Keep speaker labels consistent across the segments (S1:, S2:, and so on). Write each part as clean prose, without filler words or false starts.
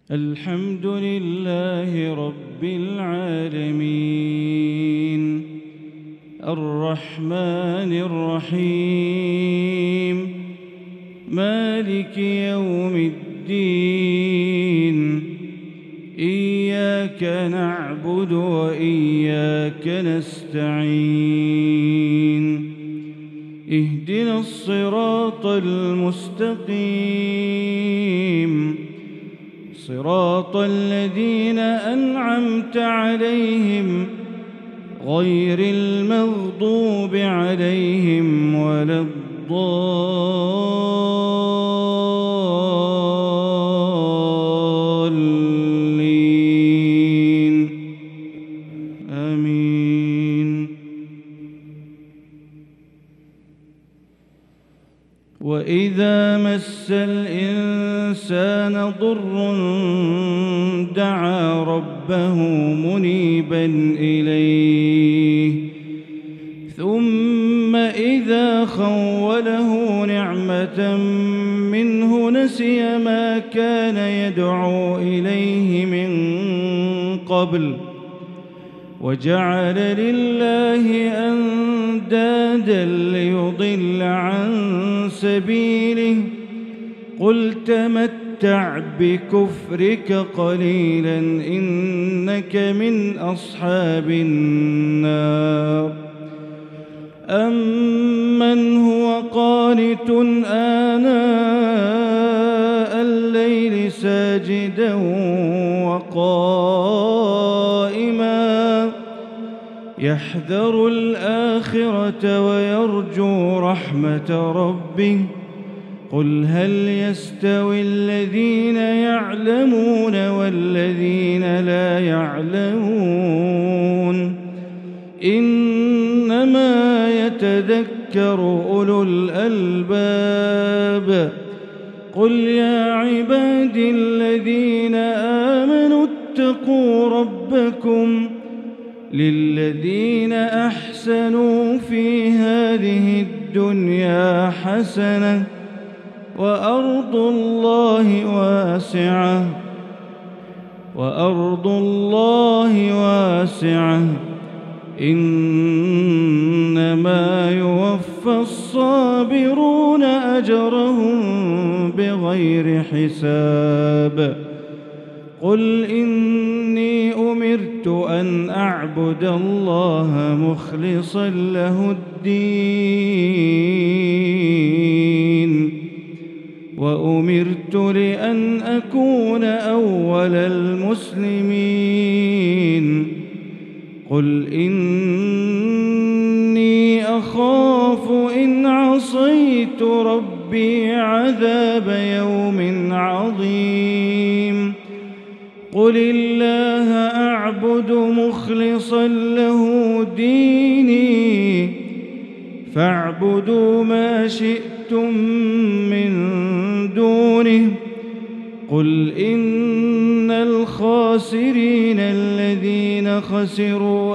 S1: الحمد لله رب العالمين الرحمن الرحيم مالك يوم الدين إياك نعبد وإياك نستعين اهدنا الصراط المستقيم صراط الذين أنعمت عليهم غير المغضوب عليهم ولا الضالين آمين. وإذا مس الإنسان ضر دعا ربه منيبا إليه ثم إذا خوله نعمة منه نسي ما كان يدعو إليه من قبل وجعل لله أندادا ليضل عن سبيله قل تمتع بكفرك قليلا إنك من أصحاب النار. أمن هو قانت آناء الليل ساجدا وقائما يحذر الآخرة ويرجو رحمة ربه قل هل يستوي الذين يعلمون والذين لا يعلمون إنما يتذكر أولو الألباب. قل يا عبادي الذين آمنوا اتقوا ربكم للذين أحسنوا في هذه الدنيا حسنة وأرض الله واسعة إنما يوفى الصابرون أجرهم بغير حساب. قل إني أمرت أن أعبد الله مخلصا له الدين وأمرت لأن أكون أول المسلمين. قل إني أخاف إن عصيت ربي عذاب يوم عظيم. قل الله أعبد مخلصا له ديني فاعبدوا ما شئتم من دونه. قل إن الخاسرين الذين خسروا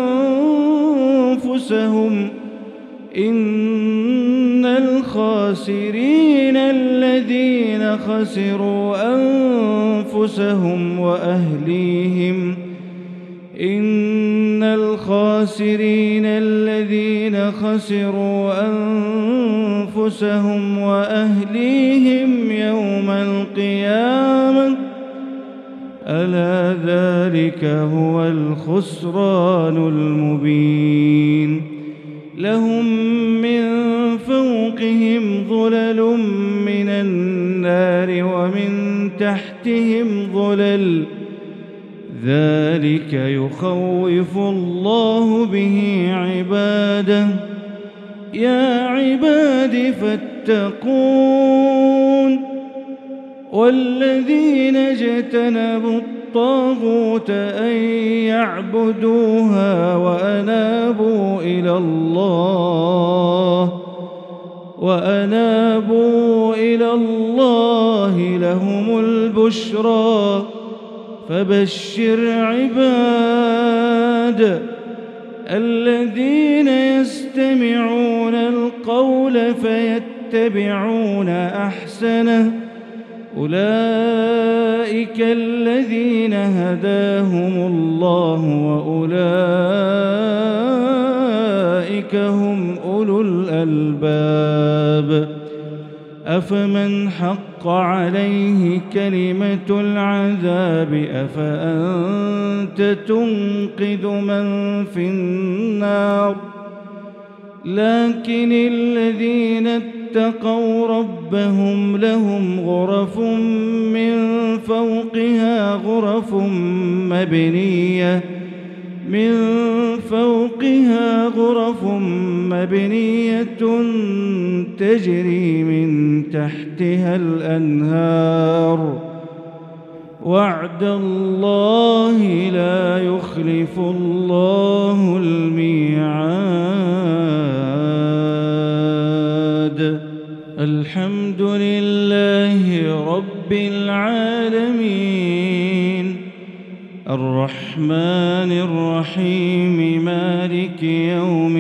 S1: أنفسهم وأهليهم يوم القيامة ألا ذلك هو الخسران المبين. لهم من فوقهم ظلل من النار ومن تحتهم ظلل ذلك يخوف الله به عباده. يا عباد فاتقون. والذين اجتنبوا الطاغوت أن يعبدوها وأنابوا إلى الله لهم البشرى فبشر عباد الذين يستمعون القول فيتبعون أحسنه أولئك الذين هداهم الله وأولئك هم أولو الألباب أفمن حق عليه كلمة العذاب أفأنت تنقذ من في النار لكن الذين اتقوا ربهم لهم غرف من فوقها غرف مبنية تجري من تحتها الأنهار وعد الله لا يخلف الله الميعاد. الحمد لله رب العالمين الرحمن الرحيم مالك يوم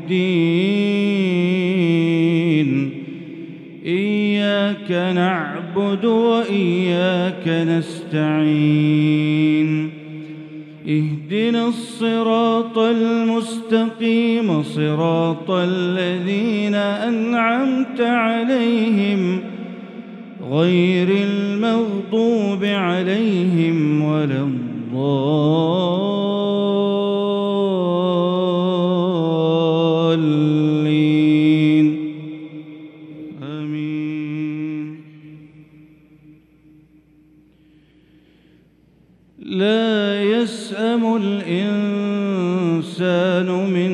S1: الدين إياك نعبد وإياك نستعين اهدنا الصراط المستقيم صراط الذين أنعمت عليهم غير المغضوب عليهم ولا الضالين آمين. لا يسأم الإنسان من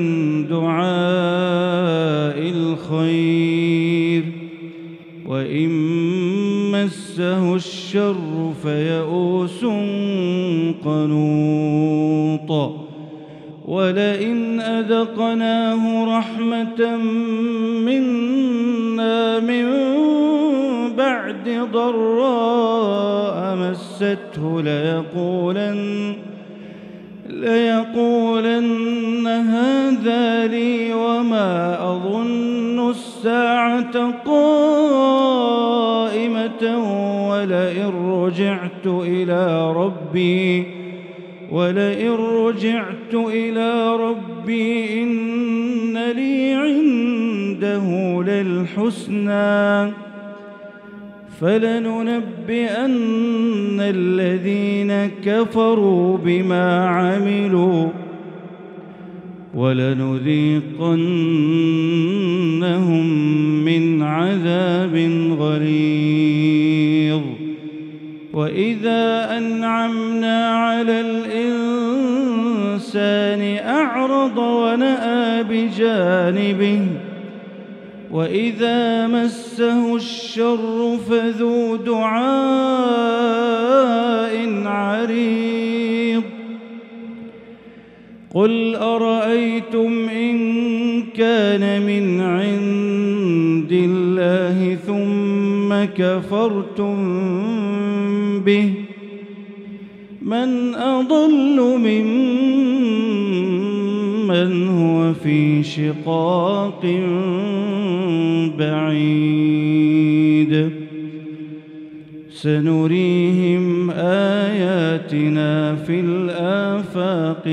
S1: دعاء الخير وإن مسه الشر فيئوس قنوط ولئن أذقناه رحمة منا من بعد ضراء مسته ليقولن هذا لي وما أظن الساعة قائمة ولئن رجعت إلى ربي إن لي عنده للحسنى فلننبئن الذين كفروا بما عملوا ولنذيقنهم من عذاب غليظ. وإذا أنعمنا على الإنسان أعرض ونأى بجانبه وإذا مسه الشر فذو دعاء عريض. قل أرأيتم إن كان من عند الله ثم كفرتم به من أضل ممن هو في شقاق بعيد. سنريهم آياتنا في الآفاق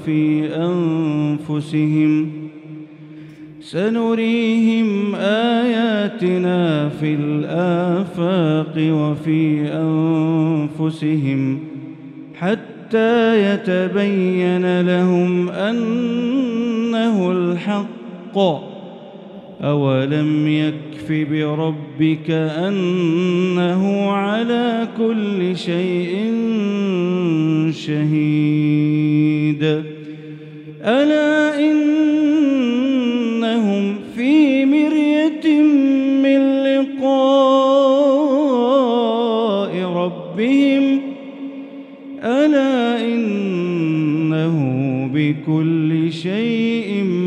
S1: وفي أنفسهم حتى يتبين لهم أنه الحق. أولم يكف بربك أنه على كل شيء شهيد. ألا إنهم في مرية من لقاء ربهم ألا إنه بكل شيء